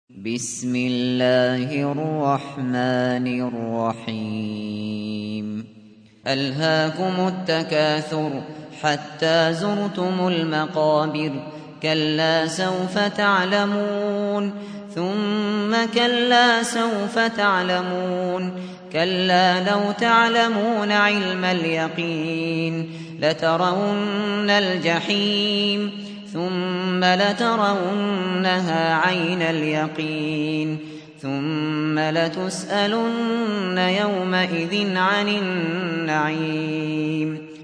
بسم الله الرحمن الرحيم ألهاكم التكاثر حتى زرتم المقابر كلا سوف تعلمون ثم كلا سوف تعلمون كلا لو تعلمون علم اليقين لترون الجحيم ثم لترونها عين اليقين ثم لتسألن يومئذ عن النعيم